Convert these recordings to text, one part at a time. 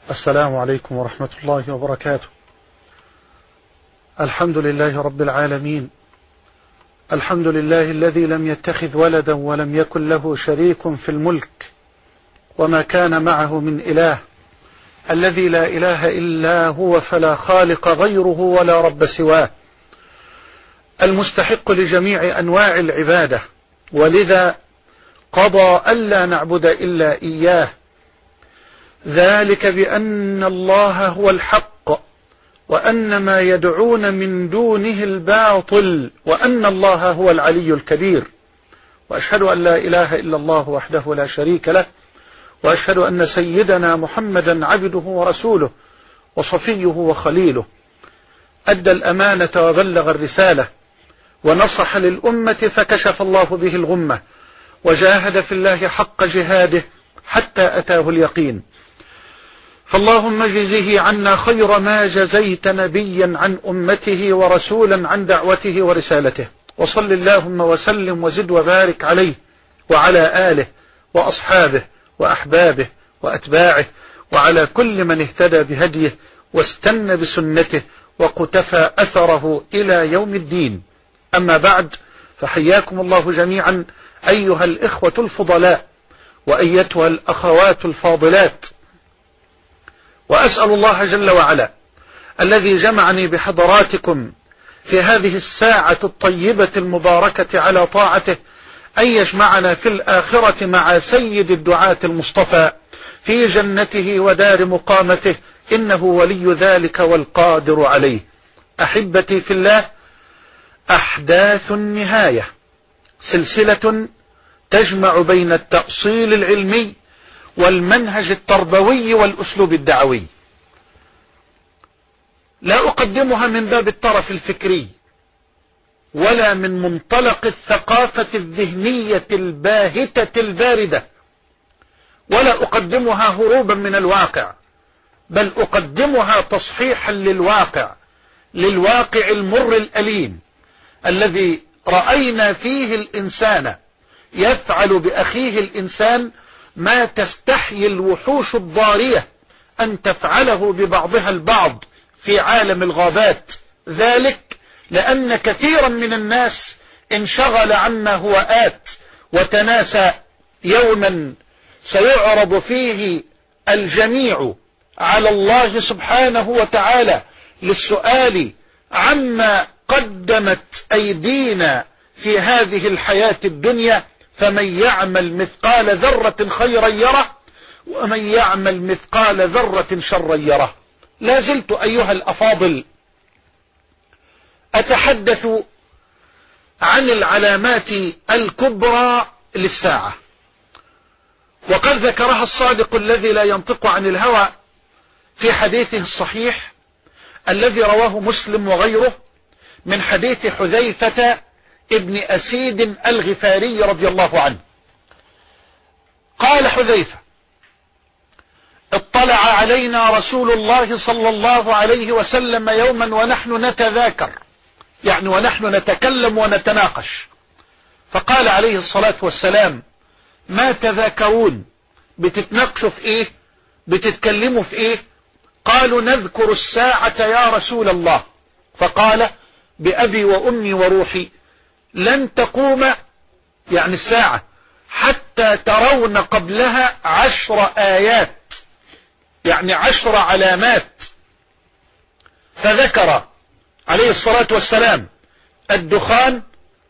السلام عليكم ورحمة الله وبركاته. الحمد لله رب العالمين، الحمد لله الذي لم يتخذ ولدا ولم يكن له شريك في الملك وما كان معه من إله، الذي لا إله إلا هو فلا خالق غيره ولا رب سواه، المستحق لجميع أنواع العبادة، ولذا قضى ألا نعبد إلا إياه، ذلك بأن الله هو الحق وأن ما يدعون من دونه الباطل وأن الله هو العلي الكبير. وأشهد أن لا إله إلا الله وحده لا شريك له، وأشهد أن سيدنا محمدا عبده ورسوله وصفيه وخليله، أدى الأمانة وبلغ الرسالة ونصح للأمة فكشف الله به الغمة، وجاهد في الله حق جهاده حتى أتاه اليقين. فاللهم اجزه عنا خير ما جزيت نبيا عن أمته ورسولا عن دعوته ورسالته، وصل اللهم وسلم وزد وبارك عليه وعلى آله وأصحابه وأحبابه وأتباعه وعلى كل من اهتدى بهديه واستنى بسنته وقتفى أثره إلى يوم الدين. أما بعد، فحياكم الله جميعا أيها الإخوة الفضلاء وأيتها الأخوات الفاضلات، وأسأل الله جل وعلا الذي جمعني بحضراتكم في هذه الساعة الطيبة المباركة على طاعته أن يجمعنا في الآخرة مع سيد الدعاة المصطفى في جنته ودار مقامته، إنه ولي ذلك والقادر عليه. أحبتي في الله، أحداث النهاية سلسلة تجمع بين التأصيل العلمي والمنهج التربوي والأسلوب الدعوي، لا أقدمها من باب الطرف الفكري ولا من منطلق الثقافة الذهنية الباهتة الباردة، ولا أقدمها هروبا من الواقع، بل أقدمها تصحيحا للواقع المر الأليم الذي رأينا فيه الإنسان يفعل بأخيه الإنسان ما تستحيي الوحوش الضارية أن تفعله ببعضها البعض في عالم الغابات، ذلك لأن كثيرا من الناس انشغل عما هو آت وتناسى يوما سيعرض فيه الجميع على الله سبحانه وتعالى للسؤال عما قدمت أيدينا في هذه الحياة الدنيا، فمن يعمل مثقال ذرة خيرا يره ومن يعمل مثقال ذرة شرا يره. لا زلت أيها الأفاضل أتحدث عن العلامات الكبرى للساعة، وقد ذكرها الصادق الذي لا ينطق عن الهوى في حديثه الصحيح الذي رواه مسلم وغيره من حديث حذيفة ابن أسيد الغفاري رضي الله عنه. قال حذيفة: اطلع علينا رسول الله صلى الله عليه وسلم يوما ونحن نتذاكر، يعني ونحن نتكلم ونتناقش، فقال عليه الصلاة والسلام: ما تذاكرون؟ بتتناقشوا في ايه؟ بتتكلموا في ايه؟ قالوا: نذكر الساعة يا رسول الله. فقال: بأبي وأمي وروحي لن تقوم، يعني الساعة، حتى ترون قبلها 10 آيات، يعني 10 علامات. فذكر عليه الصلاة والسلام الدخان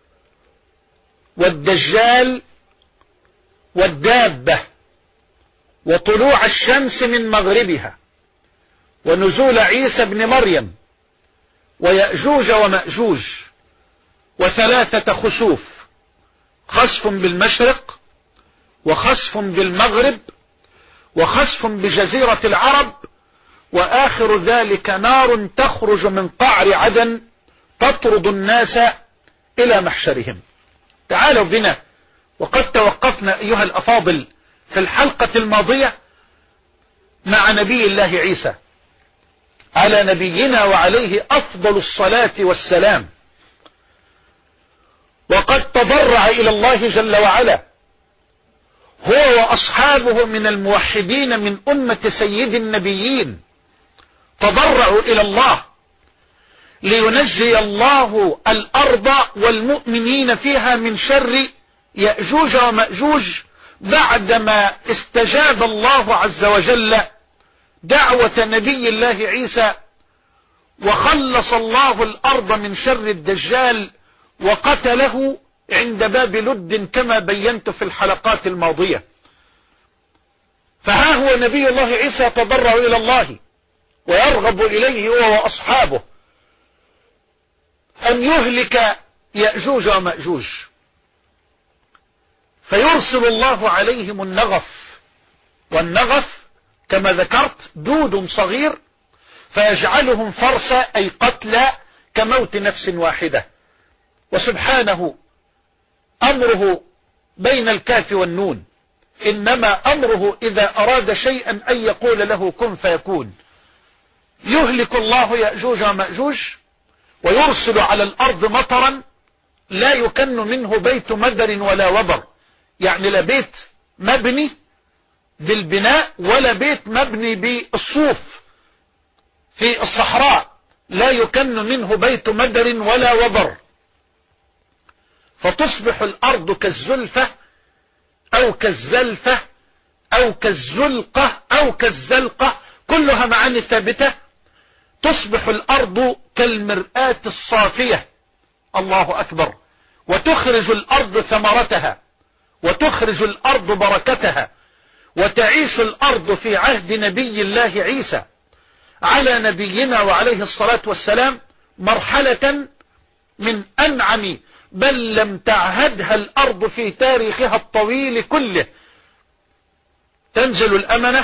والدجال والدابة وطلوع الشمس من مغربها ونزول عيسى بن مريم ويأجوج ومأجوج وثلاثة خسوف، خسف بالمشرق وخسف بالمغرب وخسف بجزيرة العرب، وآخر ذلك نار تخرج من قعر عدن تطرد الناس إلى محشرهم. تعالوا بنا، وقد توقفنا أيها الأفاضل في الحلقة الماضية مع نبي الله عيسى على نبينا وعليه أفضل الصلاة والسلام، وقد تضرع إلى الله جل وعلا هو وأصحابه من الموحدين من أمة سيد النبيين تضرعوا إلى الله لينجي الله الأرض والمؤمنين فيها من شر يأجوج ومأجوج، بعدما استجاب الله عز وجل دعوة نبي الله عيسى وخلص الله الأرض من شر الدجال وقتله عند باب لد كما بينت في الحلقات الماضية. فها هو نبي الله عيسى يتضرع إلى الله ويرغب إليه هو وأصحابه أن يهلك يأجوج ومأجوج، فيرسل الله عليهم النغف، والنغف كما ذكرت دود صغير فيجعلهم فرسا أي قتلى كموت نفس واحدة. وسبحانه أمره بين الكاف والنون، إنما أمره إذا أراد شيئا أن يقول له كن فيكون. يهلك الله يأجوج ومأجوج ويرسل على الأرض مطرا لا يكن منه بيت مدر ولا وبر، يعني لا بيت مبني بالبناء ولا بيت مبني بالصوف في الصحراء، لا يكن منه بيت مدر ولا وبر، فتصبح الأرض كالزلفة أو كالزلفة أو كالزلقة أو كالزلقة، كلها معاني ثابتة. تصبح الأرض كالمرآة الصافية، الله أكبر، وتخرج الأرض ثمرتها وتخرج الأرض بركتها، وتعيش الأرض في عهد نبي الله عيسى على نبينا وعليه الصلاة والسلام مرحلة من أنعم بل لم تعهدها الأرض في تاريخها الطويل كله. تنزل الأمنة،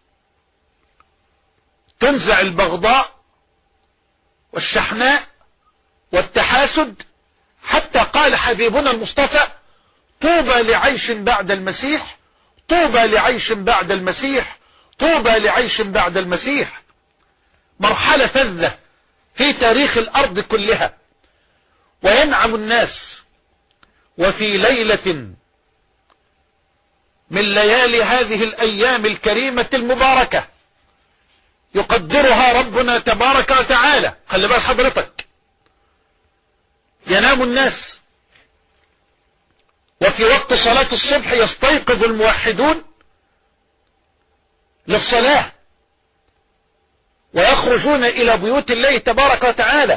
تنزع البغضاء والشحناء والتحاسد، حتى قال حبيبنا المصطفى طوبى لعيش بعد المسيح، طوبى لعيش بعد المسيح، طوبى لعيش بعد المسيح. مرحلة فذة في تاريخ الأرض كلها. وينعم الناس وفي ليلة من ليالي هذه الأيام الكريمة المباركة يقدرها ربنا تبارك وتعالى، خلي بال حضرتك، ينام الناس وفي وقت صلاة الصبح يستيقظ الموحدون للصلاة ويخرجون إلى بيوت الله تبارك وتعالى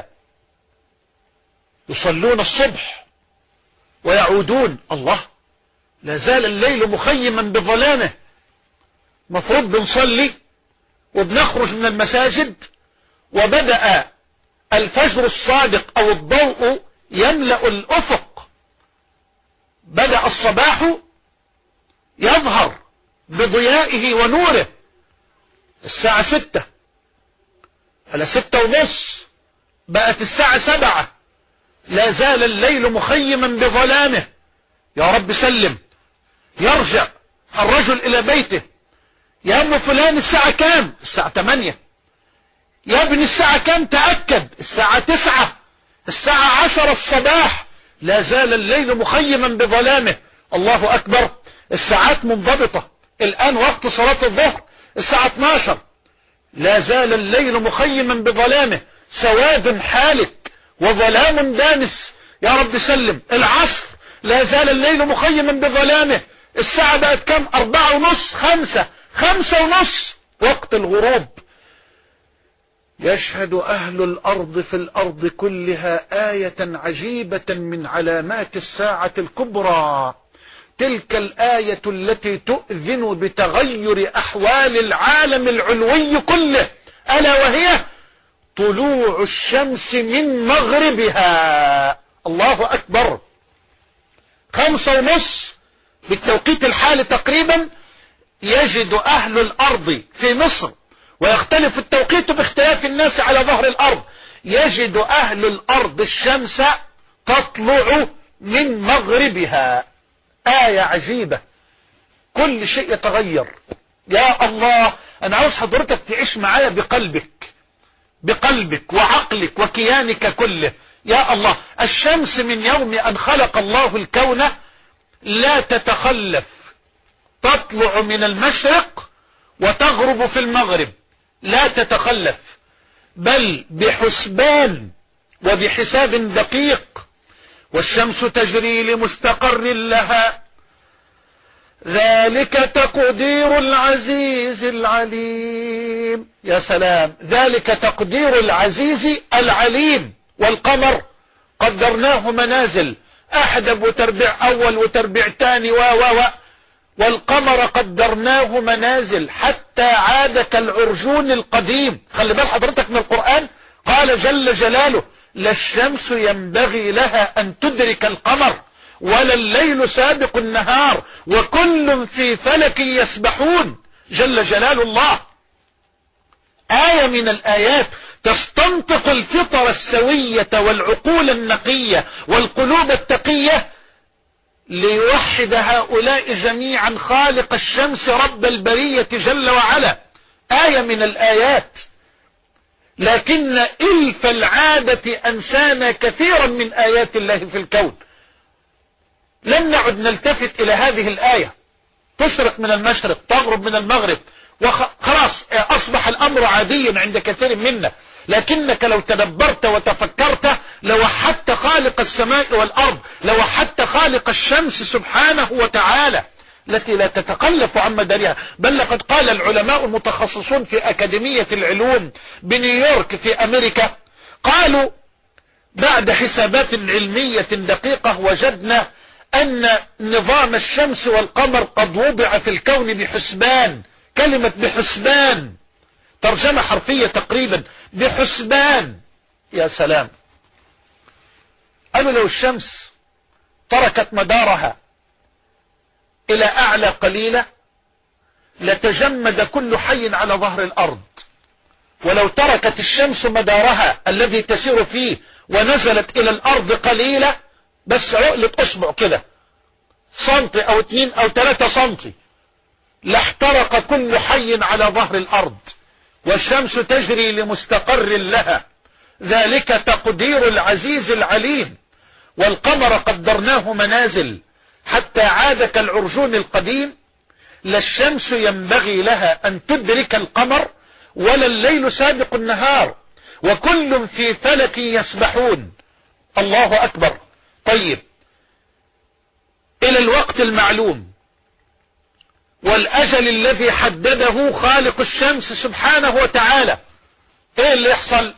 يصلون الصبح ويعودون. الله، لا زال الليل مخيما بظلامه، مفروض بنصلي وبنخرج من المساجد وبدأ الفجر الصادق أو الضوء يملأ الأفق، بدأ الصباح يظهر بضيائه ونوره. الساعة 6 على 6:30 بقت الساعة 7، لا زال الليل مخيما بظلامه. يا رب سلم. يرجع الرجل إلى بيته، يا أم فلان الساعة كام؟ الساعة 8. يا ابن الساعة كام؟ تأكد الساعة 9، الساعة 10 الصباح، لا زال الليل مخيما بظلامه. الله أكبر. الساعات منضبطة، الآن وقت صلاة الظهر الساعة 12، لا زال الليل مخيما بظلامه، سواد حالك وظلام دامس. يا رب سلم. العصر لا زال الليل مخيما بظلامه، الساعة بقت كم؟ 4:30، 5:30 وقت الغروب. يشهد أهل الأرض في الأرض كلها آية عجيبة من علامات الساعة الكبرى، تلك الآية التي تؤذن بتغير أحوال العالم العلوي كله، ألا وهي طلوع الشمس من مغربها. الله أكبر. 5:30 بالتوقيت الحالي تقريبا يجد أهل الأرض في مصر، ويختلف التوقيت باختلاف الناس على ظهر الأرض، يجد أهل الأرض الشمس تطلع من مغربها. آية عجيبة، كل شيء يتغير. يا الله، أنا عاوز حضرتك تعيش معايا بقلبك وعقلك وكيانك كله. يا الله، الشمس من يوم أن خلق الله الكون لا تتخلف تطلع من المشرق وتغرب في المغرب، لا تتخلف، بل بحسبان وبحساب دقيق، والشمس تجري لمستقر لها، ذلك تقدير العزيز العليم. يا سلام، ذلك تقدير العزيز العليم. والقمر قدرناه منازل، أحدب وتربيع أول وتربيع تاني والقمر قدرناه منازل حتى عاد كالعرجون القديم. خلي بال حضرتك من القرآن، قال جل جلاله: لا الشمس ينبغي لها أن تدرك القمر ولا الليل سابق النهار وكل في فلك يسبحون. جل جلال الله. آية من الآيات تستنطق الفطر السوية والعقول النقية والقلوب التقية ليوحد هؤلاء جميعا خالق الشمس رب البرية جل وعلا. آية من الآيات. لكن إلف العادة أنسانا كثيرا من آيات الله في الكون. لم نعد نلتفت إلى هذه الآية، تشرق من المشرق تغرب من المغرب وخلاص أصبح الأمر عاديا عند كثير منا. لكنك لو تدبرت وتفكرت لوحدت خالق السماء والأرض، لوحدت خالق الشمس سبحانه وتعالى التي لا تتخلف عن مدارها. بل لقد قال العلماء المتخصصون في أكاديمية العلوم بنيويورك في أمريكا، قالوا بعد حسابات علمية دقيقة وجدنا أن نظام الشمس والقمر قد وضع في الكون بحسبان. كلمة بحسبان ترجمة حرفية تقريبا، بحسبان. يا سلام. قالوا لو الشمس تركت مدارها إلى أعلى قليلة لتجمد كل حي على ظهر الأرض، ولو تركت الشمس مدارها الذي تسير فيه ونزلت إلى الأرض قليلة، بس عقلة أصبع كده، سنتي أو 2 أو 3 سنتي، لاحترق كل حي على ظهر الأرض. والشمس تجري لمستقر لها، ذلك تقدير العزيز العليم. والقمر قدرناه منازل حتى عاد كالعرجون القديم. لا الشمس ينبغي لها أن تدرك القمر ولا الليل سابق النهار وكل في فلك يسبحون. الله أكبر. طيب، إلى الوقت المعلوم والأجل الذي حدده خالق الشمس سبحانه وتعالى، إيه اللي يحصل؟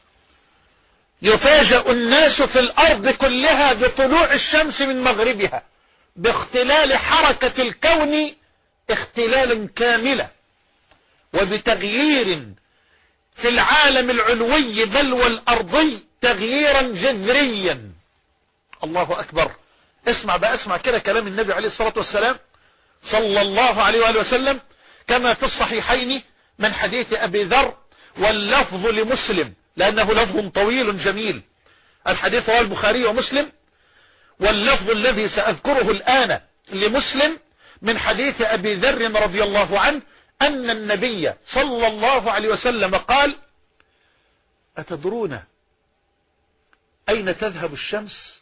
يفاجأ الناس في الأرض كلها بطلوع الشمس من مغربها، باختلال حركة الكون اختلالا كاملا، وبتغيير في العالم العلوي بل والأرضي تغييرا جذريا. الله أكبر. اسمع بقى، اسمع كده كلام النبي عليه الصلاة والسلام صلى الله عليه وآله وسلم كما في الصحيحين من حديث أبي ذر، واللفظ لمسلم لأنه لفظ طويل جميل. الحديث رواه البخاري ومسلم، واللفظ الذي سأذكره الآن لمسلم من حديث أبي ذر رضي الله عنه أن النبي صلى الله عليه وسلم قال: أتدرون أين تذهب الشمس؟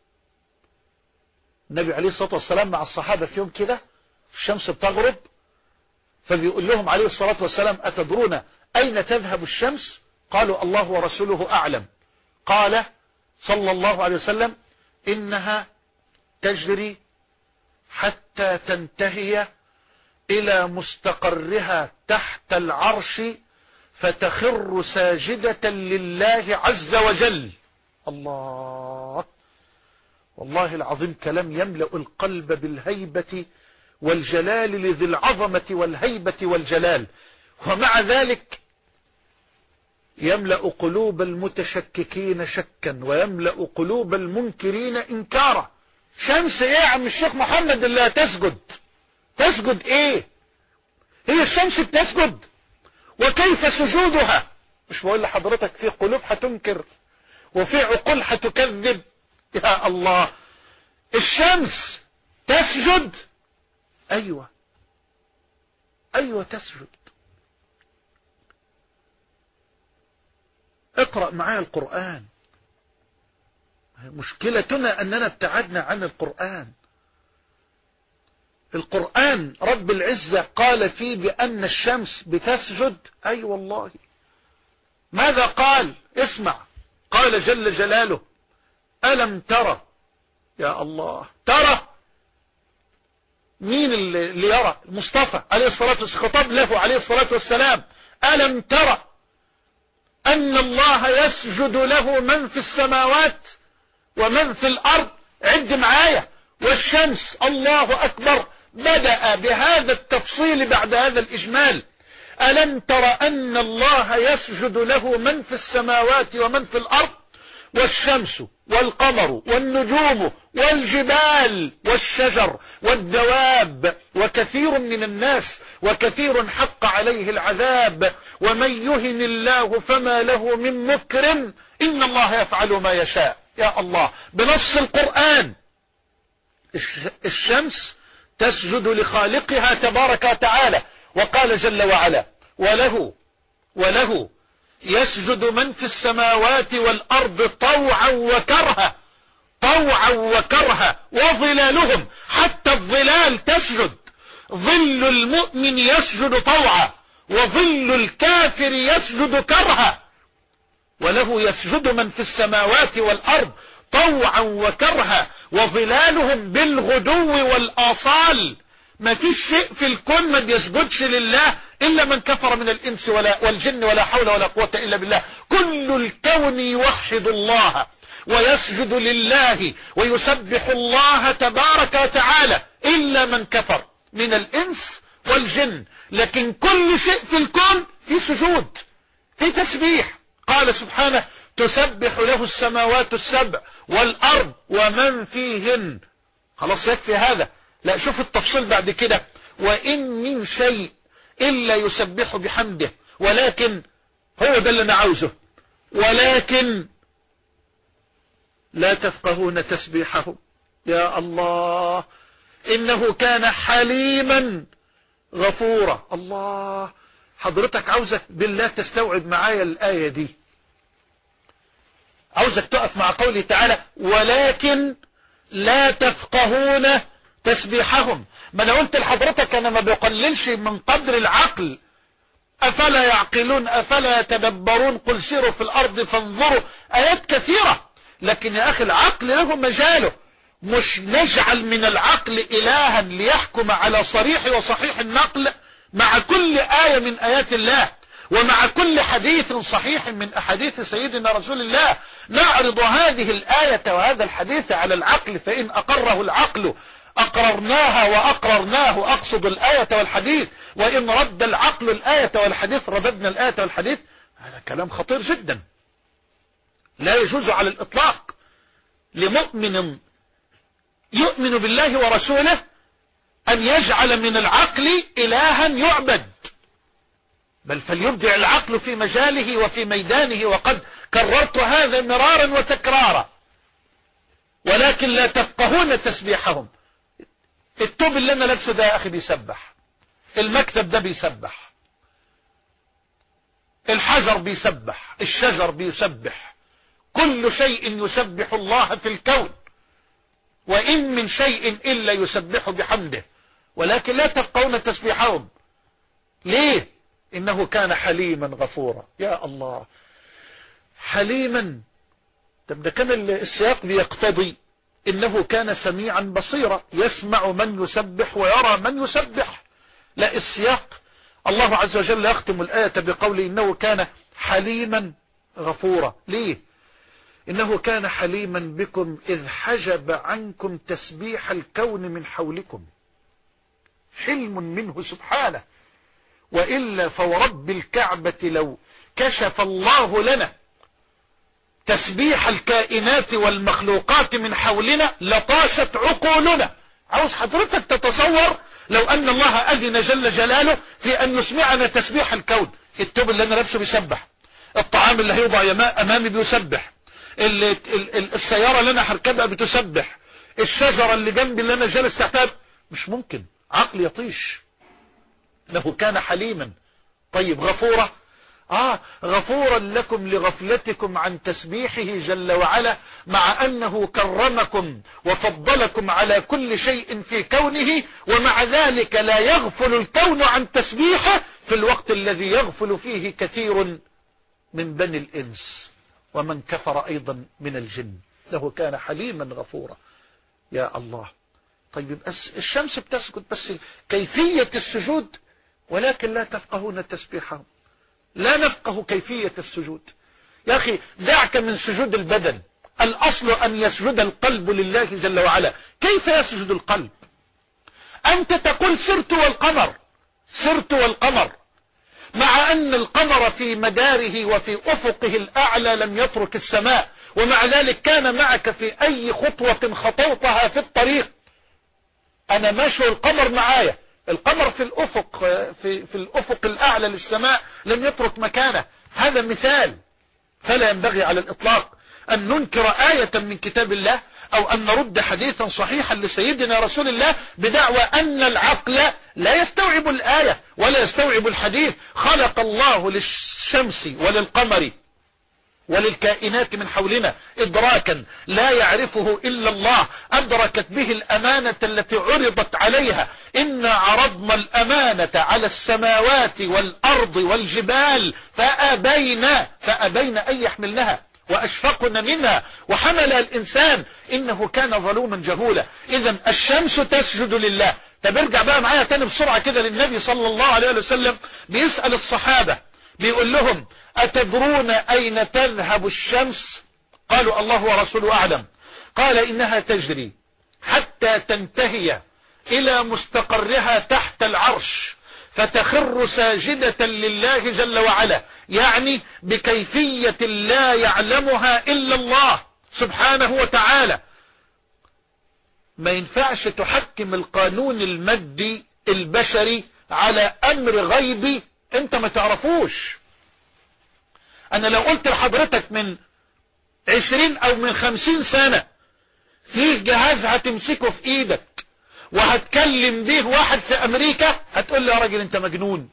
النبي عليه الصلاة والسلام مع الصحابة في يوم كده الشمس بتغرب، فبيقول لهم عليه الصلاة والسلام: أتدرون أين تذهب الشمس؟ قالوا: الله ورسوله أعلم. قال صلى الله عليه وسلم: إنها تجري حتى تنتهي إلى مستقرها تحت العرش فتخر ساجدة لله عز وجل. الله، والله العظيم كلام يملأ القلب بالهيبة والجلال لذي العظمة والهيبة والجلال، ومع ذلك يملأ قلوب المتشككين شكا ويملأ قلوب المنكرين إنكارا. شمس ايه يا عم الشيخ محمد اللي تسجد؟ تسجد ايه؟ هي الشمس بتسجد؟ وكيف سجودها؟ مش بقول لحضرتك في قلوب هتنكر وفي عقول هتكذب. يا الله، الشمس تسجد؟ ايوه تسجد. اقرأ معايا القرآن. مشكلتنا أننا ابتعدنا عن القرآن. القرآن رب العزة قال فيه بأن الشمس بتسجد. أي والله. ماذا قال؟ اسمع. قال جل جلاله: ألم ترى. يا الله، ترى مين اللي يرى؟ المصطفى عليه الصلاة والسلام، خطاب له عليه الصلاة والسلام: ألم ترى أن الله يسجد له من في السماوات ومن في الأرض. عد معايا: والشمس. الله أكبر. بدأ بهذا التفصيل بعد هذا الإجمال. ألم ترى أن الله يسجد له من في السماوات ومن في الأرض، والشمس والقمر والنجوم والجبال والشجر والدواب وكثير من الناس وكثير حق عليه العذاب ومن يهن الله فما له من مكرم إن الله يفعل ما يشاء. يا الله، بنص القرآن الشمس تسجد لخالقها تبارك وتعالى. وقال جل وعلا: وله يسجد من في السماوات والأرض طوعا وكرها. طوعا وكرها. وظلالهم، حتى الظلال تسجد. ظل المؤمن يسجد طوعا، وظل الكافر يسجد كرها. وله يسجد من في السماوات والأرض طوعا وكرها وظلالهم بالغدو والآصال. ما فيش شيء في الكون ما بيسجدش لله إلا من كفر من الإنس والجن، ولا حول ولا قوة إلا بالله. كل الكون يوحد الله ويسجد لله ويسبح الله تبارك وتعالى إلا من كفر من الإنس والجن. لكن كل شيء في الكون في سجود، في تسبيح. قال سبحانه: تسبح له السماوات السبع والأرض ومن فيهن. خلاص يكفي هذا. لا، شوف التفصيل بعد كده: وإن من شيء إلا يسبح بحمده ولكن، هو ده اللي أنا عاوزه، ولكن لا تفقهون تسبيحهم. يا الله، إنه كان حليما غفورا. الله، حضرتك عاوزك بالله تستوعب معايا الآية دي. عاوزك تقف مع قوله تعالى: ولكن لا تفقهون تسبيحهم. ما انا قلت لحضرتك انا ما بقللش من قدر العقل. افلا يعقلون افلا يتدبرون قل سيروا في الارض فانظروا. ايات كثيرة. لكن يا اخي العقل له مجاله. مش نجعل من العقل الها ليحكم على صريح وصحيح النقل مع كل آية من آيات الله ومع كل حديث صحيح من أحاديث سيدنا رسول الله. نعرض هذه الآية وهذا الحديث على العقل، فإن أقره العقل أقررناها وأقررناه. أقصد الآية والحديث. وإن رد العقل الآية والحديث رددنا الآية والحديث. هذا كلام خطير جدا، لا يجوز على الإطلاق لمؤمن يؤمن بالله ورسوله أن يجعل من العقل إلها يعبد، بل فليبدع العقل في مجاله وفي ميدانه. وقد كررت هذا مرارا وتكرارا. ولكن لا تفقهون تسبيحهم. التوب اللي انا لابسه ده يا اخي بيسبح، المكتب ده بيسبح، الحجر بيسبح، الشجر بيسبح، كل شيء يسبح الله في الكون. وإن من شيء إلا يسبح بحمده ولكن لا تفقهون تسبيحهم. ليه؟ إنه كان حليما غفورا. يا الله، حليما. طب ده كان السياق بيقتضي إنه كان سميعا بصيرا، يسمع من يسبح ويرى من يسبح. لا، السياق الله عز وجل يختم الآية بقوله: إنه كان حليما غفورا. ليه؟ إنه كان حليما بكم إذ حجب عنكم تسبيح الكون من حولكم. حلم منه سبحانه. وإلا فورب الكعبة لو كشف الله لنا تسبيح الكائنات والمخلوقات من حولنا لطاشت عقولنا. عاوز حضرتك تتصور لو أن الله أذن جل جلاله في أن يسمعنا تسبيح الكون. التوب اللي أنا لابسه بيسبح، الطعام اللي هيوضع أمامي بيسبح، السيارة اللي أنا هركبها بتسبح، الشجرة اللي جنبي اللي أنا جالس تحتها. مش ممكن، عقل يطيش. له كان حليما. طيب غفورة. غفورا لكم لغفلتكم عن تسبيحه جل وعلا، مع أنه كرمكم وفضلكم على كل شيء في كونه، ومع ذلك لا يغفل الكون عن تسبيحه في الوقت الذي يغفل فيه كثير من بني الإنس ومن كفر أيضا من الجن، له كان حليما غفورا. يا الله. طيب الشمس بتسجد، بس كيفية السجود ولكن لا تفقهون تسبيحهم، لا نفقه كيفية السجود. يا أخي دعك من سجود البدن، الأصل أن يسجد القلب لله جل وعلا. كيف يسجد القلب؟ أنت تقول سرت والقمر، سرت والقمر، مع أن القمر في مداره وفي أفقه الأعلى لم يترك السماء، ومع ذلك كان معك في أي خطوة خطوتها في الطريق. أنا ماشي القمر معايا، القمر في الأفق، في الأفق الأعلى للسماء لم يترك مكانه. هذا مثال، فلا ينبغي على الإطلاق أن ننكر آية من كتاب الله أو أن نرد حديثا صحيحا لسيدنا رسول الله بدعوى أن العقل لا يستوعب الآية ولا يستوعب الحديث. خلق الله للشمس وللقمر وللكائنات من حولنا إدراكا لا يعرفه إلا الله، أدركت به الأمانة التي عرضت عليها. إنا عرضنا الأمانة على السماوات والأرض والجبال فأبين أن يحملنها وأشفقن منها وحملها الإنسان إنه كان ظلوما جهولا. إذن الشمس تسجد لله. طب ارجع بقى معايا تاني بسرعة كده للنبي صلى الله عليه وسلم، بيسأل الصحابة بيقول لهم أتدرون أين تذهب الشمس؟ قالوا الله ورسوله أعلم. قال إنها تجري حتى تنتهي إلى مستقرها تحت العرش فتخر ساجدة لله جل وعلا، يعني بكيفية لا يعلمها إلا الله سبحانه وتعالى. ما ينفعش تحكم القانون المادي البشري على أمر غيبي أنت ما تعرفوش. أنا لو قلت لحضرتك من 20 أو من 50 سنة فيه جهاز هتمسكه في إيدك وهتكلم به واحد في أمريكا، هتقول لي يا راجل أنت مجنون.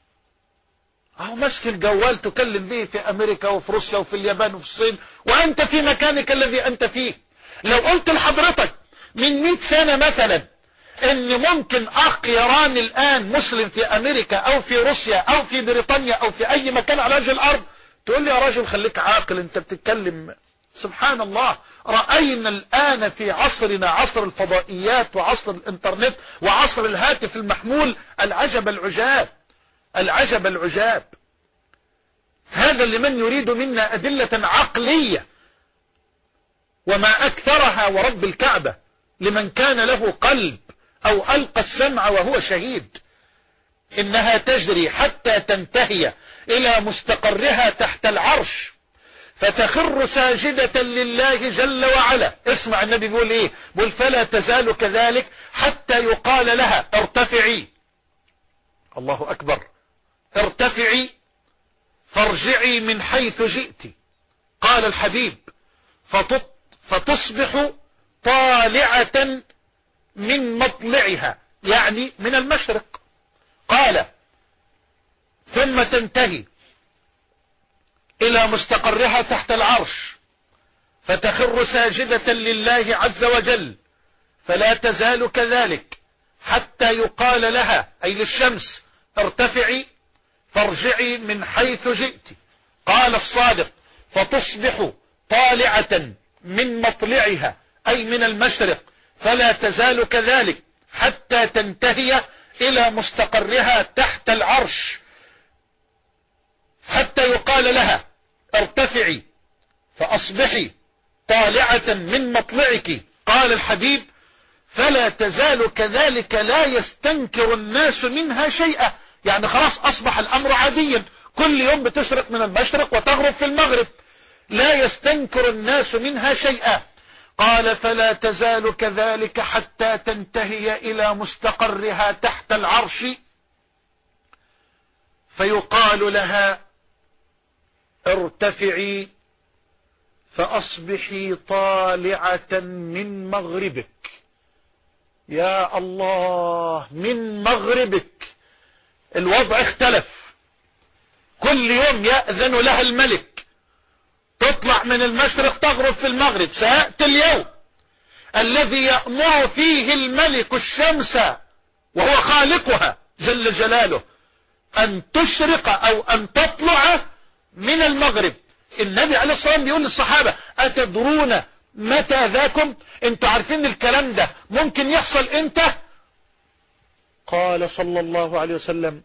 أهو ماسك الجوال تكلم به في أمريكا وفي روسيا وفي اليابان وفي الصين وأنت في مكانك الذي أنت فيه. لو قلت لحضرتك من 100 سنة مثلا ان ممكن اخ يراني الان مسلم في امريكا او في روسيا او في بريطانيا او في اي مكان على وجه الارض، تقول لي يا راجل خليك عاقل انت بتتكلم. سبحان الله. رأينا الان في عصرنا، عصر الفضائيات وعصر الانترنت وعصر الهاتف المحمول، العجب العجاب، العجب العجاب. هذا لمن يريد منا أدلة عقلية، وما أكثرها ورب الكعبة لمن كان له قلب أو ألقى السمع وهو شهيد. إنها تجري حتى تنتهي إلى مستقرها تحت العرش فتخر ساجدة لله جل وعلا. اسمع النبي بيقول إيه؟ بيقول فلا تزال كذلك حتى يقال لها ارتفعي. الله أكبر. ارتفعي فارجعي من حيث جئت. قال الحبيب فتصبح طالعة من مطلعها، يعني من المشرق. قال ثم تنتهي إلى مستقرها تحت العرش فتخر ساجدة لله عز وجل، فلا تزال كذلك حتى يقال لها أي للشمس ارتفعي فارجعي من حيث جئت. قال الصادق فتصبح طالعة من مطلعها أي من المشرق، فلا تزال كذلك حتى تنتهي إلى مستقرها تحت العرش حتى يقال لها ارتفعي فأصبحي طالعة من مطلعك. قال الحبيب فلا تزال كذلك لا يستنكر الناس منها شيئا، يعني خلاص أصبح الأمر عاديا، كل يوم بتشرق من المشرق وتغرب في المغرب، لا يستنكر الناس منها شيئا. قال فلا تزال كذلك حتى تنتهي إلى مستقرها تحت العرش فيقال لها ارتفعي فأصبحي طالعة من مغربك. يا الله، من مغربك. الوضع اختلف. كل كل يوم يأذن لها الملك، تطلع من المشرق تغرب في المغرب. سيأتي اليوم الذي يأمر فيه الملك الشمس وهو خالقها جل جلاله أن تشرق أو أن تطلع من المغرب. النبي عليه الصلاة والسلام بيقول للصحابة: أتدرون متى ذاكم؟ انتوا عارفين الكلام ده ممكن يحصل امتى؟ قال صلى الله عليه وسلم: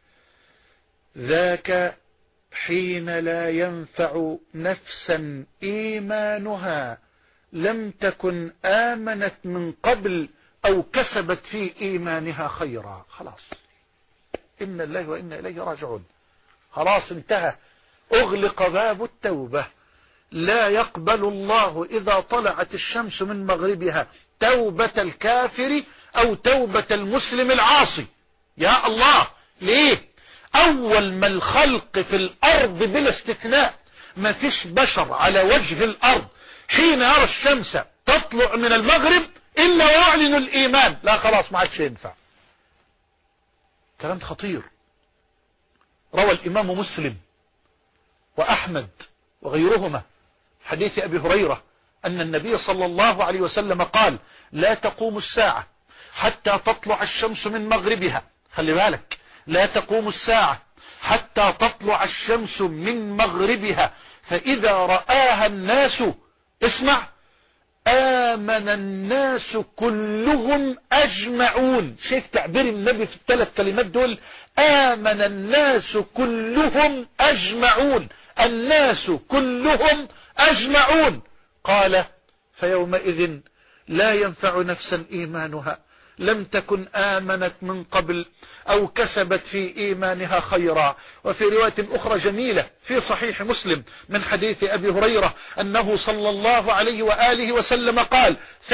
ذاك حين لا ينفع نفسا إيمانها لم تكن آمنت من قبل أو كسبت في إيمانها خيرا. خلاص، إن الله وإنا إليه راجعون. خلاص انتهى، أغلق باب التوبة. لا يقبل الله إذا طلعت الشمس من مغربها توبة الكافر أو توبة المسلم العاصي. يا الله، ليه؟ أول ما الخلق في الأرض بلا استثناء، ما فيش بشر على وجه الأرض حين يرى الشمس تطلع من المغرب إلا ويعلن الإيمان. لا خلاص، ما عادش ينفع. كلام خطير. روى الإمام مسلم وأحمد وغيرهما حديث أبي هريرة أن النبي صلى الله عليه وسلم قال: لا تقوم الساعة حتى تطلع الشمس من مغربها. خلي بالك، لا تقوم الساعة حتى تطلع الشمس من مغربها، فإذا رآها الناس، اسمع، آمن الناس كلهم أجمعون. شايف تعبير النبي في الثلاث كلمات دول؟ آمن الناس كلهم أجمعون، الناس كلهم أجمعون. قال: فيومئذ لا ينفع نفسا إيمانها لم تكن آمنت من قبل أو كسبت في إيمانها خيرا. وفي رواية أخرى جميلة في صحيح مسلم من حديث أبي هريرة أنه صلى الله عليه وآله وسلم قال: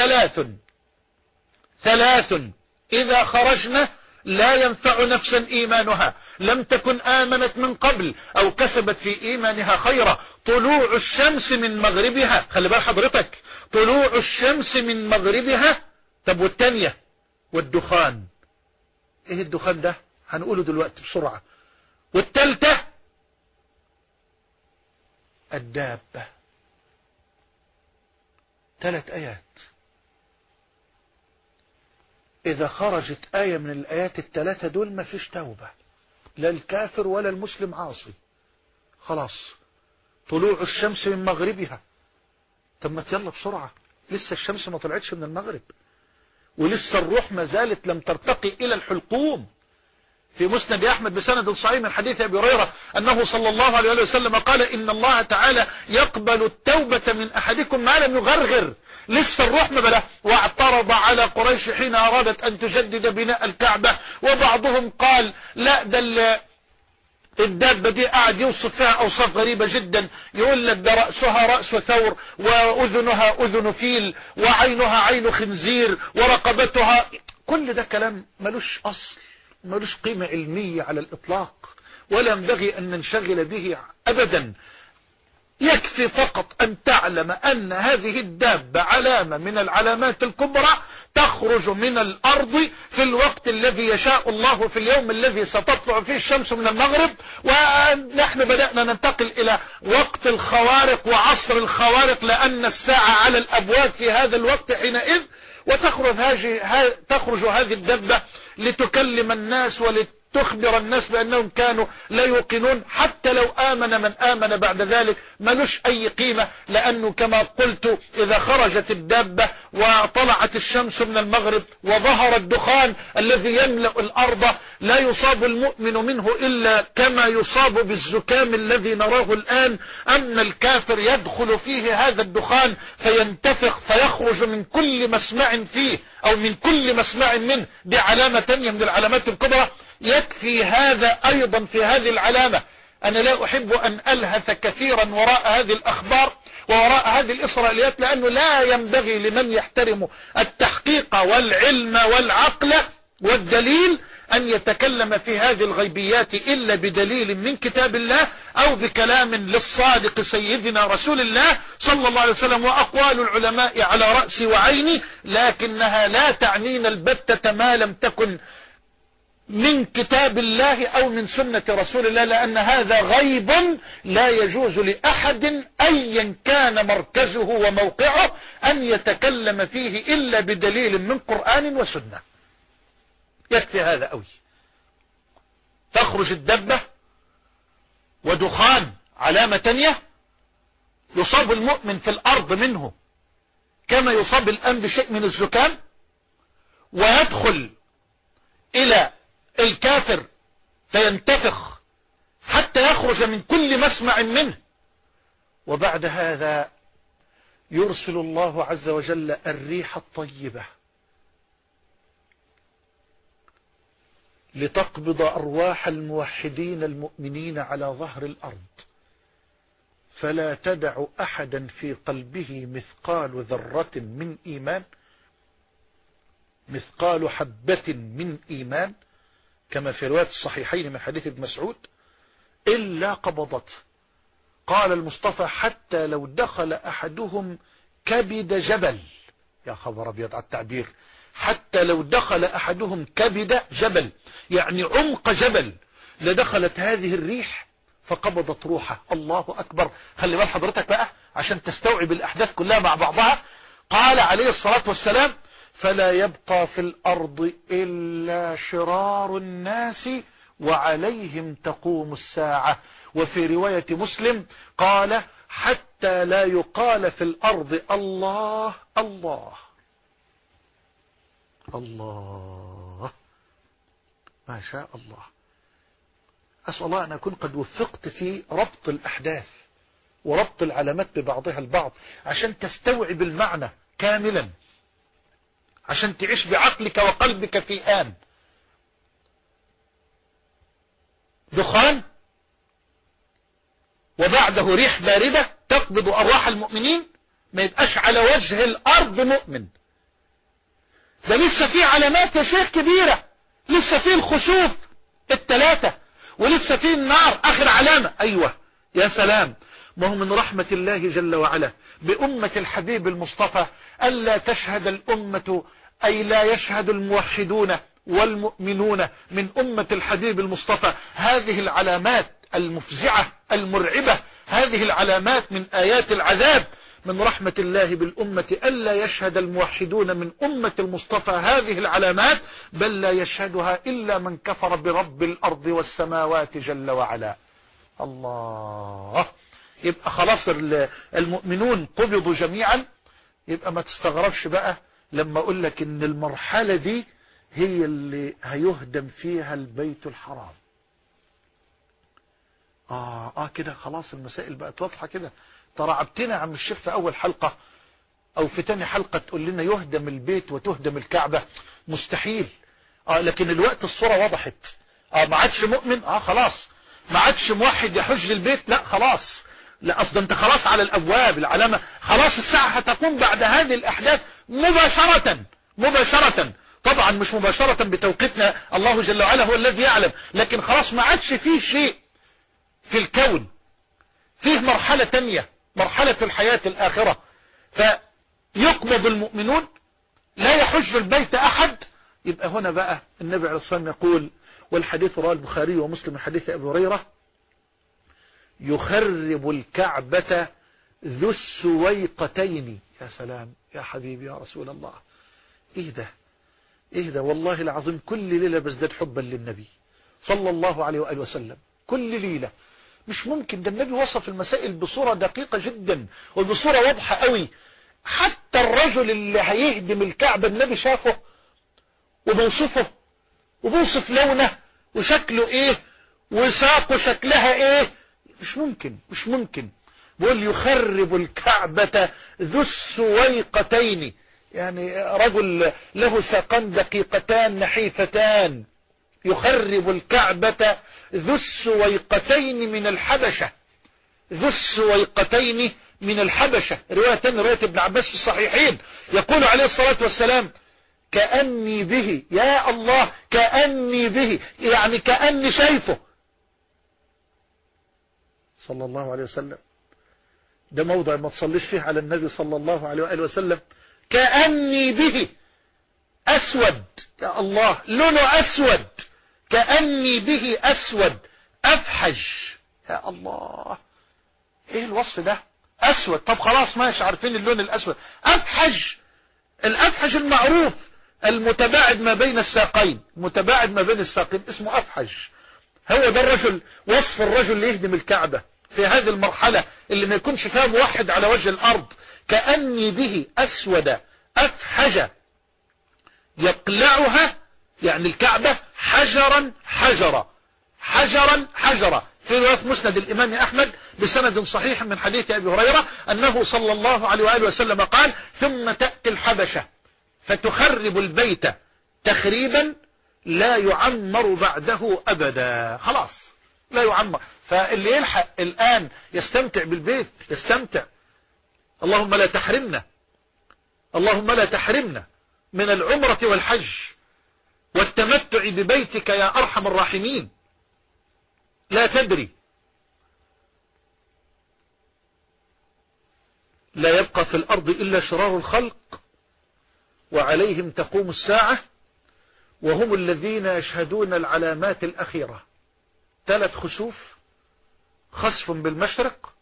ثلاث إذا خرجنا لا ينفع نفسا إيمانها لم تكن آمنت من قبل أو كسبت في إيمانها خيرا: طلوع الشمس من مغربها. خلي بال حضرتك، طلوع الشمس من مغربها. طب والتانية؟ والدخان. ايه الدخان ده؟ هنقوله دلوقتي بسرعة. والتالتة الدابة. 3 آيات. إذا خرجت آية من الآيات ال3 دول ما فيش توبة، لا الكافر ولا المسلم عاصي. خلاص، طلوع الشمس من مغربها. طب ما يلا بسرعة، لسه الشمس ما طلعتش من المغرب، ولسه الروح ما زالت لم ترتقي إلى الحلقوم. في مسند أحمد بسند صحيح من حديث أبي هريرة أنه صلى الله عليه وسلم قال: إن الله تعالى يقبل التوبة من أحدكم ما لم يغرغر. لسه الروح ما بلغ. واعترض على قريش حين أرادت أن تجدد بناء الكعبة، وبعضهم قال: لا، ده الدابة دي قاعد يوصف فيها أوصاف غريبة جدا، يقول لك ده رأسها رأس ثور، وأذنها أذن فيل، وعينها عين خنزير، ورقبتها. كل ده كلام ملوش أصل، ملوش قيمة علمية على الإطلاق، ولا ينبغي أن ننشغل به أبدا. يكفي فقط أن تعلم أن هذه الدابة علامة من العلامات الكبرى تخرج من الأرض في الوقت الذي يشاء الله، في اليوم الذي ستطلع فيه الشمس من المغرب. ونحن بدأنا ننتقل إلى وقت الخوارق وعصر الخوارق، لأن الساعة على الأبواب في هذا الوقت حينئذ. وتخرج هذه الدابة لتكلم الناس ولتخبر الناس بأنهم كانوا لا يوقنون. حتى لو آمن من آمن بعد ذلك ملوش أي قيمة، لأنه كما قلت إذا خرجت الدابة وطلعت الشمس من المغرب وظهر الدخان الذي يملأ الأرض لا يصاب المؤمن منه إلا كما يصاب بالزكام الذي نراه الآن. أما الكافر يدخل فيه هذا الدخان فينتفخ فيخرج من كل مسمع فيه أو من كل مسمع منه. دي علامة تانية من العلامات الكبرى. يكفي هذا أيضا في هذه العلامة. أنا لا أحب أن ألهث كثيرا وراء هذه الأخبار ووراء هذه الإسرائيليات، لأنه لا ينبغي لمن يحترم التحقيق والعلم والعقل والدليل أن يتكلم في هذه الغيبيات إلا بدليل من كتاب الله أو بكلام للصادق سيدنا رسول الله صلى الله عليه وسلم. وأقوال العلماء على رأسي وعيني، لكنها لا تعنينا البتة ما لم تكن من كتاب الله أو من سنة رسول الله، لأن هذا غيب لا يجوز لأحد أيا كان مركزه وموقعه أن يتكلم فيه إلا بدليل من قرآن وسنة. يكفي هذا أوي. تخرج الدبة ودخان علامة تانية، يصاب المؤمن في الأرض منه كما يصاب الآن بشيء من الزكام، ويدخل إلى الكافر فينتفخ حتى يخرج من كل مسمع منه، وبعد هذا يرسل الله عز وجل الريح الطيبة لتقبض أرواح الموحدين المؤمنين على ظهر الأرض، فلا تدع أحدا في قلبه مثقال ذرة من إيمان، مثقال حبة من إيمان، كما في رواية الصحيحين من حديث ابن مسعود، إلا قبضته. قال المصطفى حتى لو دخل أحدهم كبد جبل. يا خبر أبيض على التعبير، حتى لو دخل أحدهم كبد جبل، يعني عمق جبل، لدخلت هذه الريح فقبضت روحه. الله أكبر. خلي بال حضرتك بقى عشان تستوعب الأحداث كلها مع بعضها. قال عليه الصلاة والسلام فلا يبقى في الأرض إلا شرار الناس وعليهم تقوم الساعة. وفي رواية مسلم قال حتى لا يقال في الأرض الله الله الله. ما شاء الله. أسأل الله أن أكون قد وفقت في ربط الأحداث وربط العلامات ببعضها البعض عشان تستوعب المعنى كاملا، عشان تعيش بعقلك وقلبك في آن. دخان وبعده ريح باردة تقبض أرواح المؤمنين، ما يبقاش على وجه الأرض مؤمن. ده لسه في علامات يا شيخ كبيرة، لسه في الخسوف الثلاثة، ولسه في النار آخر علامة. أيوة يا سلام. ما هو من رحمة الله جل وعلا بأمة الحبيب المصطفى ألا تشهد الأمة، أي لا يشهد الموحدون والمؤمنون من أمة الحبيب المصطفى هذه العلامات المفزعة المرعبة، هذه العلامات من آيات العذاب. من رحمة الله بالأمة ألا يشهد الموحدون من أمة المصطفى هذه العلامات، بل لا يشهدها إلا من كفر برب الأرض والسماوات جل وعلا. الله. يبقى خلاص المؤمنون قبضوا جميعا. يبقى ما تستغربش بقى لما أقول لك إن المرحلة دي هي اللي هيهدم فيها البيت الحرام. كده خلاص المسائل بقت واضحة كده. ترعبتنا عم الشيخ في أول حلقة أو في تاني حلقة تقول لنا يهدم البيت وتهدم الكعبة. مستحيل. لكن الوقت الصورة وضحت. ما عادش مؤمن، خلاص. ما عادش موحد يحج البيت، لا خلاص. لا أصلا أنت خلاص على الأبواب، العلامة خلاص. الساعة هتقوم بعد هذه الأحداث مباشرة. طبعا مش مباشرة بتوقيتنا، الله جل وعلا هو الذي يعلم، لكن خلاص ما عادش فيه شيء في الكون، فيه مرحلة تانية، مرحلة الحياة الآخرة. فيقبض المؤمنون، لا يحج البيت أحد. يبقى هنا بقى النبي عليه الصلاة والسلام يقول، والحديث رواه البخاري ومسلم من حديث أبي هريرة: يخرب الكعبة ذو السويقتين. يا سلام يا حبيبي يا رسول الله. ايه ده والله العظيم. كل ليلة بزداد حبا للنبي صلى الله عليه وآله وسلم، كل ليلة. مش ممكن. ده النبي وصف المسائل بصورة دقيقة جدا وبصورة واضحة قوي. حتى الرجل اللي هيهدم الكعبة النبي شافه وبوصفه، وبوصف لونه وشكله ايه وساقه شكلها ايه. مش ممكن. بيقول يخرب الكعبة ذو السويقتين، يعني رجل له ساقان دقيقتان نحيفتان. يخرب الكعبة ذو السويقتين من الحبشة. ذو السويقتين من الحبشة. رواية ابن عباس في الصحيحين يقول عليه الصلاة والسلام: كأني به. يا الله، كأني به، يعني كأني شايفه صلى الله عليه وسلم. ده موضع ما تصليش فيه على النبي صلى الله عليه وآله وسلم. كأني به أسود. يا الله، لونه أسود كأني به أسود أفحج. يا الله، ايه الوصف ده؟ أسود، طب خلاص ماشي، عارفين اللون الأسود. أفحج، الأفحج المعروف المتباعد ما بين الساقين، متباعد ما بين الساقين اسمه أفحج. هو ده الرجل، وصف الرجل اللي يهدم الكعبة في هذه المرحلة اللي ما يكونش فيها موحد على وجه الأرض. كأني به أسود أفحج يقلعها، يعني الكعبة حجرا حجرا، حجرا حجرا. في رواية مسند الإمام أحمد بسند صحيح من حديث أبي هريرة أنه صلى الله عليه وآله وسلم قال: ثم تأتي الحبشة فتخرب البيت تخريبا لا يعمر بعده أبدا. خلاص لا يعمر. فاللي يلحق الآن يستمتع بالبيت يستمتع. اللهم لا تحرمنا، اللهم لا تحرمنا من العمرة والحج والتمتع ببيتك يا أرحم الراحمين. لا تدري، لا يبقى في الأرض إلا شرار الخلق وعليهم تقوم الساعة، وهم الذين يشهدون العلامات الأخيرة. 3 خسوف: خسف بالمشرق،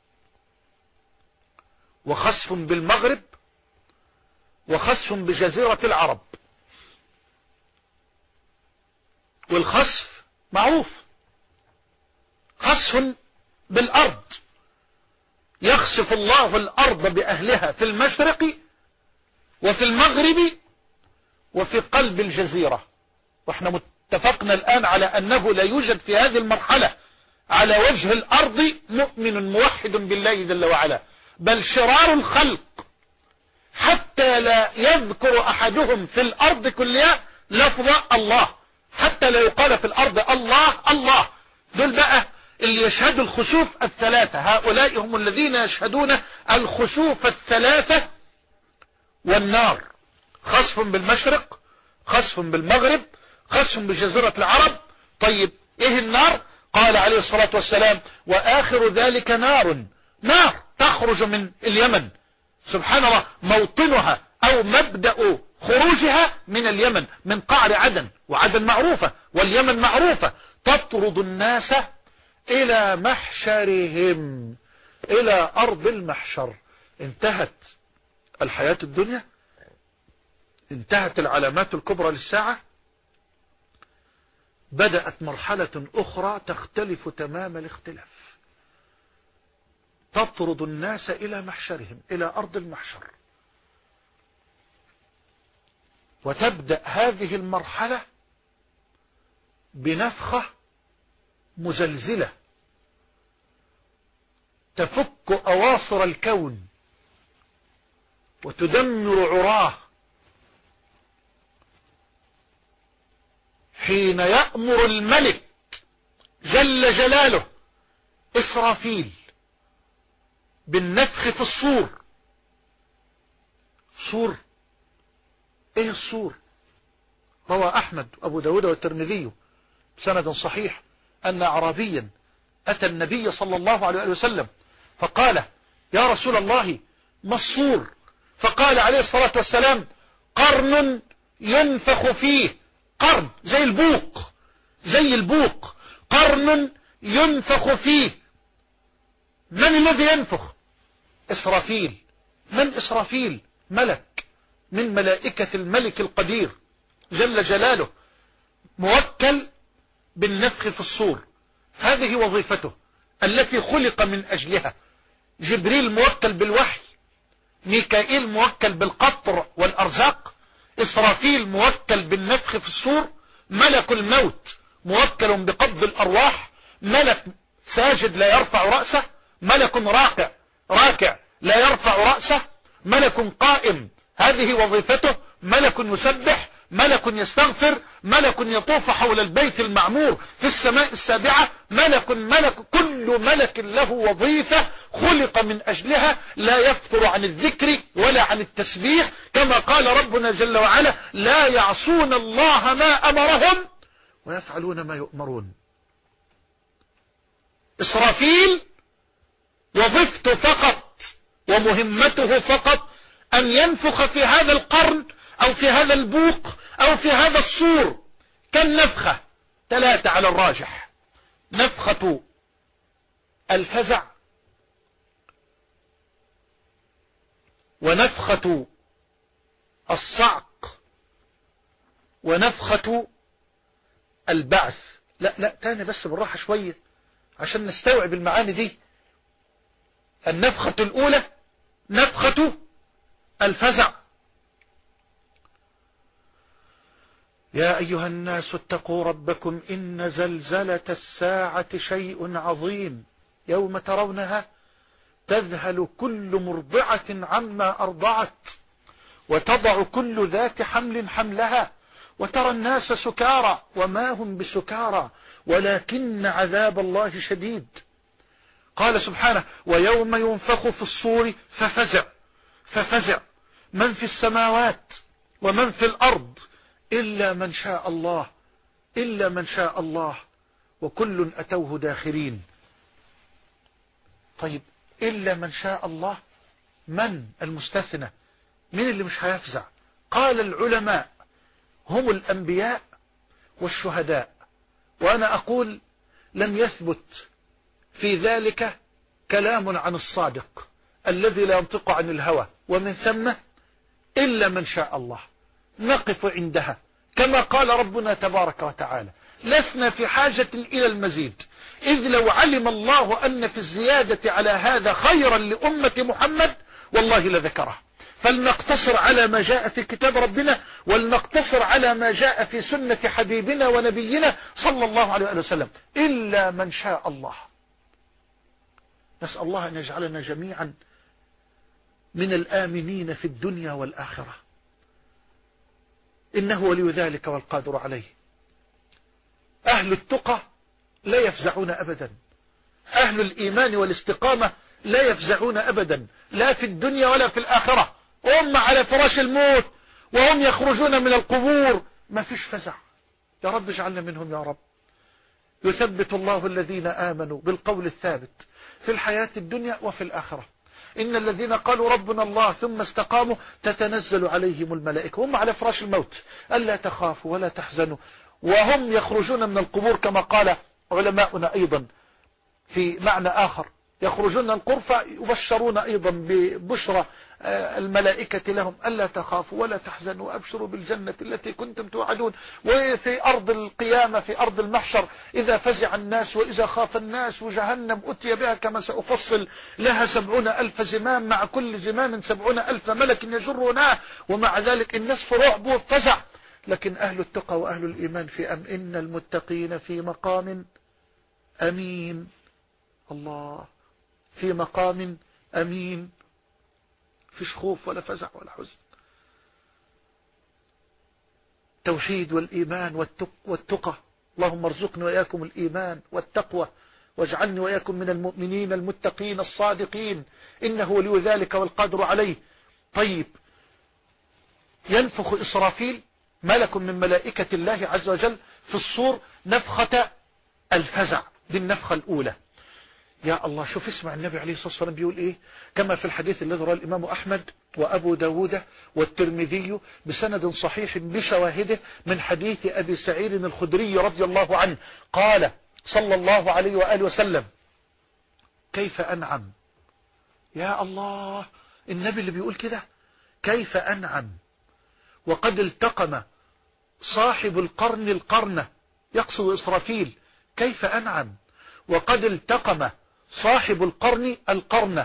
وخسف بالمغرب، وخسف بجزيرة العرب. والخسف معروف، خسف بالأرض، يخسف الله الأرض بأهلها في المشرق وفي المغرب وفي قلب الجزيرة. واحنا متفقنا الآن على أنه لا يوجد في هذه المرحلة على وجه الأرض مؤمن موحد بالله جل وعلا، بل شرار الخلق حتى لا يذكر أحدهم في الأرض كلها لفظ الله، حتى لا يقال في الأرض الله الله. دول بقى اللي يشهدوا الخسوف 3، هؤلاء هم الذين يشهدون الخسوف 3 والنار: خسف بالمشرق، خسف بالمغرب، خسف بجزيرة العرب. طيب ايه النار؟ قال عليه الصلاة والسلام: وآخر ذلك نار، نار تخرج من اليمن. سبحان الله، موطنها أو مبدأ خروجها من اليمن، من قعر عدن، وعدن معروفة واليمن معروفة. تطرد الناس إلى محشرهم، إلى أرض المحشر. انتهت الحياة الدنيا، انتهت العلامات الكبرى للساعة، بدأت مرحلة أخرى تختلف تمام الاختلاف. تطرد الناس إلى محشرهم، إلى أرض المحشر. وتبدأ هذه المرحلة بنفخة مزلزلة تفك أواصر الكون وتدمر عراه، حين يأمر الملك جل جلاله إسرافيل بالنفخ في الصور. صور، ايه الصور؟ روى أحمد وأبو داود والترمذي بسند صحيح أن أعرابيا أتى النبي صلى الله عليه وسلم فقال: يا رسول الله، ما الصور؟ فقال عليه الصلاة والسلام: قرن ينفخ فيه. قرن زي البوق، زي البوق، قرن ينفخ فيه. من الذي ينفخ؟ إسرافيل. من إسرافيل؟ ملك من ملائكة الملك القدير جل جلاله، موكل بالنفخ في الصور. هذه وظيفته التي خلق من أجلها. جبريل موكل بالوحي، ميكائيل موكل بالقطر والأرزاق، إسرافيل موكل بالنفخ في الصور، ملك الموت موكل بقبض الأرواح، ملك ساجد لا يرفع رأسه، ملك راكع لا يرفع رأسه، ملك قائم هذه وظيفته، ملك يسبح، ملك يستغفر، ملك يطوف حول البيت المعمور في السماء السابعة، ملك كل ملك له وظيفة خلق من أجلها، لا يفتر عن الذكر ولا عن التسبيح، كما قال ربنا جل وعلا: لا يعصون الله ما أمرهم ويفعلون ما يؤمرون. إسرافيل وظيفته فقط ومهمته فقط أن ينفخ في هذا القرن أو في هذا البوق أو في هذا الصور كالنفخة 3 على الراجح: نفخة الفزع، ونفخة الصعق، ونفخة البعث. لا تاني بس بالراحة شوية عشان نستوعب المعاني دي. النفخة الأولى نفخة الفزع: يا أيها الناس اتقوا ربكم إن زلزلة الساعة شيء عظيم، يوم ترونها تذهل كل مرضعة عما أرضعت، وتضع كل ذات حمل حملها، وترى الناس سكارى وما هم بسكارى ولكن عذاب الله شديد. قال سبحانه: ويوم ينفخ في الصور ففزع من في السماوات ومن في الأرض إلا من شاء الله وكل أتوه داخرين. طيب، إلا من شاء الله، من المستثنى؟ من اللي مش هيفزع؟ قال العلماء: هم الأنبياء والشهداء. وأنا أقول لم يثبت في ذلك كلام عن الصادق الذي لا ينطق عن الهوى، ومن ثم إلا من شاء الله. نقف عندها كما قال ربنا تبارك وتعالى: لسنا في حاجة إلى المزيد، إذ لو علم الله أن في الزيادة على هذا خيرا لأمة محمد والله لذكره. فلنقتصر على ما جاء في كتاب ربنا، ولنقتصر على ما جاء في سنة حبيبنا ونبينا صلى الله عليه وسلم. إلا من شاء الله. نسأل الله أن يجعلنا جميعا من الآمنين في الدنيا والآخرة، إنه ولي ذلك والقادر عليه. أهل التقى لا يفزعون أبدا، أهل الإيمان والاستقامة لا يفزعون أبدا، لا في الدنيا ولا في الآخرة. هم على فراش الموت وهم يخرجون من القبور ما فيش فزع. يا رب اجعلنا منهم يا رب. يثبت الله الذين آمنوا بالقول الثابت في الحياة الدنيا وفي الآخرة. إن الذين قالوا ربنا الله ثم استقاموا تتنزل عليهم الملائكة، هم على فراش الموت، ألا تخافوا ولا تحزنوا، وهم يخرجون من القبور كما قال علماؤنا أيضا في معنى آخر: يخرجون من القرفة يبشرون أيضا ببشرى الملائكة لهم: ألا تخافوا ولا تحزنوا وأبشروا بالجنة التي كنتم توعدون. وفي أرض القيامة في أرض المحشر: إذا فزع الناس وإذا خاف الناس وجهنم أتي بها كما سأفصل لها 70,000 زمام، مع كل زمام 70,000 ملك يجرونها، ومع ذلك الناس في رعب وفزع. لكن أهل التقى وأهل الإيمان في إن المتقين في مقام أمين. الله، في مقام أمين، فيش خوف ولا فزع ولا حزن. توحيد والإيمان والتقى. اللهم ارزقني وإياكم الإيمان والتقوى، واجعلني وإياكم من المؤمنين المتقين الصادقين، إنه ولي ذلك والقادر عليه. طيب، ينفخ إسرافيل ملك من ملائكة الله عز وجل في الصور نفخة الفزع، دي النفخة الأولى. يا الله، شوف اسمع النبي عليه الصلاة والسلام بيقول إيه، كما في الحديث الذي رواه الإمام أحمد وأبو داود والترمذي بسند صحيح بشواهده من حديث أبي سعيد الخدري رضي الله عنه قال صلى الله عليه وآله وسلم: كيف أنعم. يا الله، النبي اللي بيقول كده، كيف أنعم وقد التقم صاحب القرن القرنة، يقصد إسرافيل. كيف أنعم وقد التقم صاحب القرن القرنة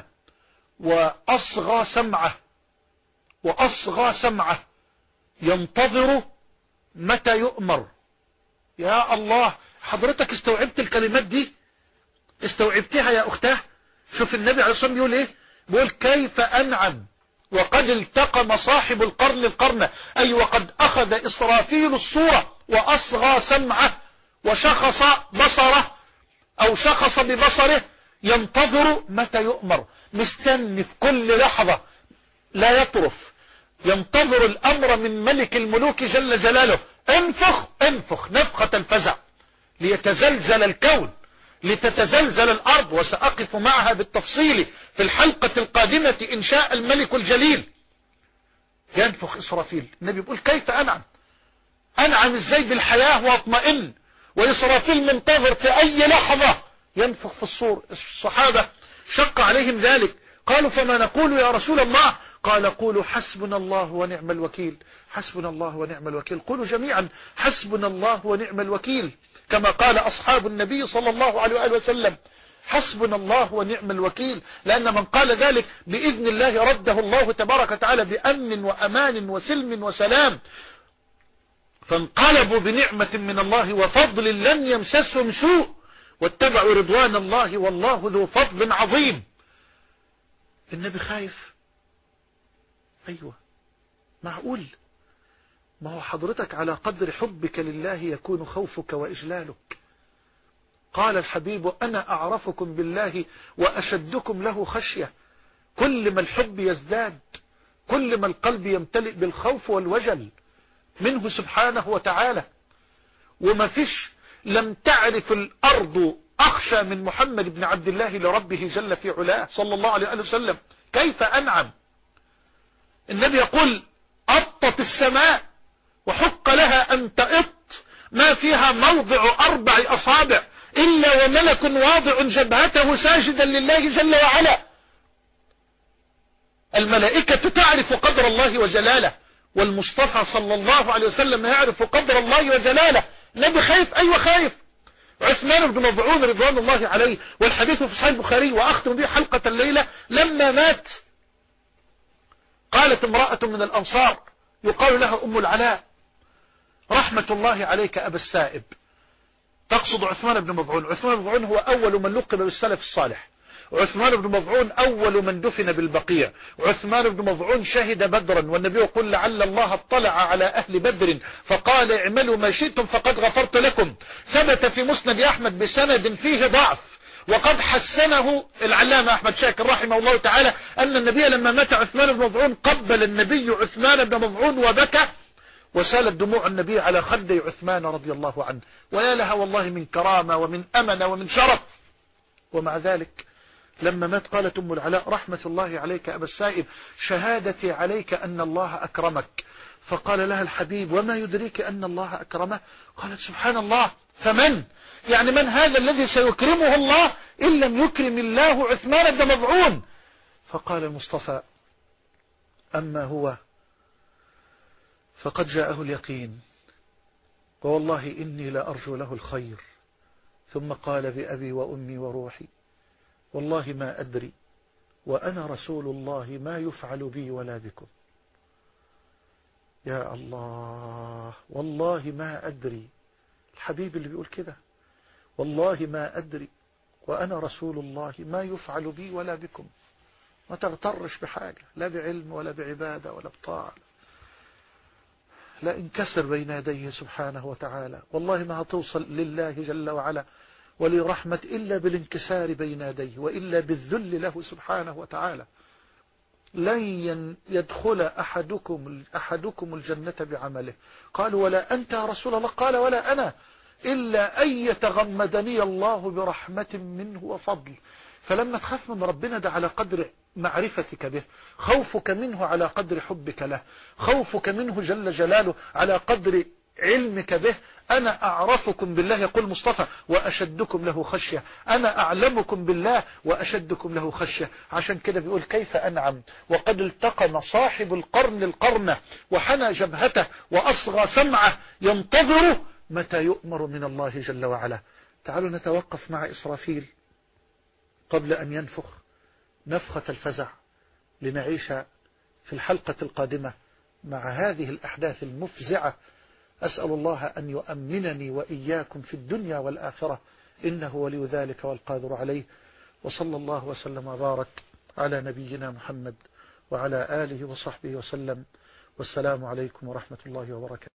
وأصغى سمعه ينتظر متى يؤمر. يا الله، حضرتك استوعبت الكلمات دي؟ استوعبتها يا أختاه؟ شوف النبي عليه الصلاة والسلام بيقول إيه، بيقول: كيف أنعم وقد التقم صاحب القرن القرنة، أي وقد أخذ إسرافيل الصورة وأصغى سمعه وشخص بصره أو شخص ببصره، ينتظر متى يؤمر، مستني في كل لحظة لا يطرف، ينتظر الأمر من ملك الملوك جل جلاله. انفخ نفخة الفزع ليتزلزل الكون، لتتزلزل الأرض، وسأقف معها بالتفصيل في الحلقة القادمة إن شاء الملك الجليل. ينفخ إسرافيل. النبي يقول: كيف أنعم ازاي بالحياة واطمئن وإسرافيل منتظر في أي لحظة ينفخ في الصور. الصحابة شق عليهم ذلك، قالوا فما نقول يا رسول الله؟ قال قولوا حسبنا الله ونعم الوكيل. حسبنا الله ونعم الوكيل. قولوا جميعا حسبنا الله ونعم الوكيل، كما قال أصحاب النبي صلى الله عليه وآله وسلم حسبنا الله ونعم الوكيل، لأن من قال ذلك بإذن الله رده الله تبارك وتعالى بأمن وأمان وسلم وسلام، فانقلبوا بنعمة من الله وفضل لم يمسسهم سوء واتبعوا رضوان الله والله ذو فضل عظيم. النبي خايف؟ أيوة، معقول. ما هو حضرتك على قدر حبك لله يكون خوفك وإجلالك. قال الحبيب أنا أعرفكم بالله وأشدكم له خشية. كل ما الحب يزداد، كل ما القلب يمتلئ بالخوف والوجل منه سبحانه وتعالى. وما فيش، لم تعرف الأرض أخشى من محمد بن عبد الله لربه جل في علاه صلى الله عليه وسلم. كيف أنعم؟ النبي يقول أطت السماء وحق لها أن تأط ما فيها موضع 4 أصابع إلا وملك واضع جبهته ساجدا لله جل وعلا. الملائكة تعرف قدر الله وجلاله، والمصطفى صلى الله عليه وسلم يعرف قدر الله وجلاله. النبي خايف؟ أيوة خايف. عثمان بن مظعون رضوان الله عليه، والحديث في صحيح البخاري وأختم به حلقة الليلة، لما مات قالت امرأة من الأنصار يقال لها أم العلاء رحمة الله عليك أبا السائب، تقصد عثمان بن مظعون. عثمان بن مظعون هو أول من لقب بالسلف الصالح، عثمان بن مظعون أول من دفن بالبقيع، عثمان بن مظعون شهد بدرا، والنبي يقول لعل الله اطلع على أهل بدر فقال اعملوا ما شئتم فقد غفرت لكم. ثبت في مسند أحمد بسند فيه ضعف، وقد حسنه العلامة أحمد شاكر رحمه الله تعالى، أن النبي لما مات عثمان بن مظعون قبل النبي عثمان بن مظعون وبكى، وسالت دموع النبي على خدي عثمان رضي الله عنه. ويا لها والله من كرامة ومن أمنة ومن شرف. ومع ذلك لما مات قالت أم العلاء رحمة الله عليك أبا السائب شهادتي عليك أن الله أكرمك. فقال لها الحبيب وما يدريك أن الله أكرمه؟ قالت سبحان الله، فمن؟ يعني من هذا الذي سيكرمه الله إن لم يكرم الله عثمان بن مظعون؟ فقال المصطفى أما هو فقد جاءه اليقين، ووالله إني لأرجو له الخير. ثم قال بأبي وأمي وروحي والله ما أدري وأنا رسول الله ما يفعل بي ولا بكم. يا الله، والله ما أدري. الحبيب اللي بيقول كده، والله ما أدري وأنا رسول الله ما يفعل بي ولا بكم. ما تغترش بحاجة، لا بعلم ولا بعبادة ولا بطاعة، لا انكسر بين يديه سبحانه وتعالى. والله ما هتوصل لله جل وعلا ولرحمة إلا بالانكسار بين يديه، وإلا بالذل له سبحانه وتعالى. لن يدخل أحدكم الجنة بعمله. قالوا ولا أنت يا رسول الله؟ قال ولا أنا، إلا أن يتغمدني الله برحمة منه وفضل. فلما تخاف من ربنا ده على قدر معرفتك به، خوفك منه على قدر حبك له، خوفك منه جل جلاله على قدر علمك به. أنا أعرفكم بالله يقول مصطفى وأشدكم له خشية، أنا أعلمكم بالله وأشدكم له خشية. عشان كده بيقول كيف أنعم وقد التقم صاحب القرن القرن وحنى جبهته وأصغى سمعه ينتظر متى يؤمر من الله جل وعلا. تعالوا نتوقف مع إسرافيل قبل أن ينفخ نفخة الفزع، لنعيش في الحلقة القادمة مع هذه الأحداث المفزعة. أسأل الله أن يؤمنني وإياكم في الدنيا والآخرة، إنه ولي ذلك والقادر عليه. وصلى الله وسلم وبارك على نبينا محمد وعلى آله وصحبه وسلم، والسلام عليكم ورحمة الله وبركاته.